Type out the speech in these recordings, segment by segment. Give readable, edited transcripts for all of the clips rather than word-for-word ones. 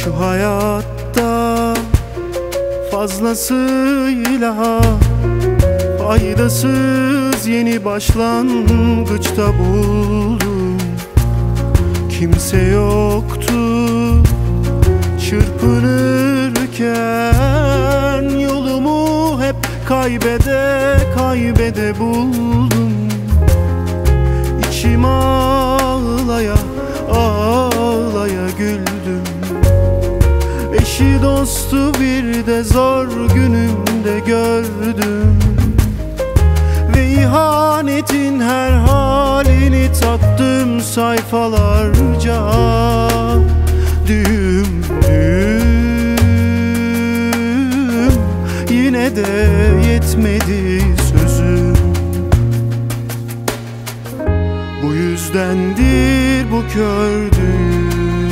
Şu hayatta fazlasıyla faydasız yeni başlangıçta buldum. Kimse yoktu çırpınırken, yolumu hep kaybede kaybede buldum. İçim ağlaya ağlaya güldüm. Eşi dostu bir de zor günümde gördüm. Ve ihanetin her halini tattım sayfalarca. Düğüm yine de yetmedi sözüm. Bu yüzdendir bu kördüğüm.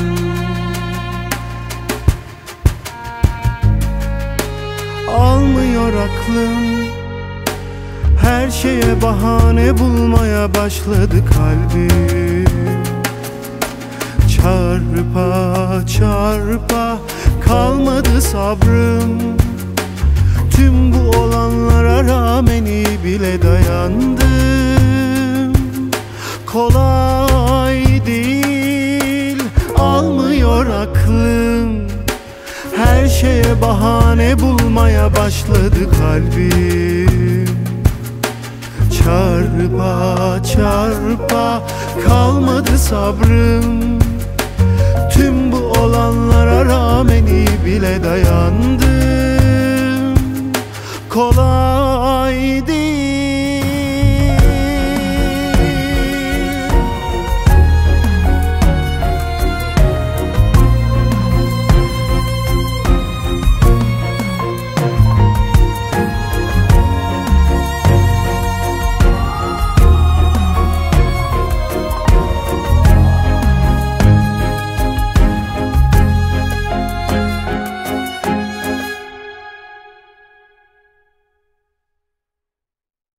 Almıyor aklım, her şeye bahane bulmaya başladı kalbim. Çarpa çarpa kalmadı sabrım. Tüm bu olanlara rağmen iyi bile dayandım. Kolay değil, almıyor aklım. Her şeye bahane bulmaya başladı kalbim. Çarpa çarpa kalmadı sabrım. Tüm bu olanlara rağmen iyi bile dayandım. Kolay değil.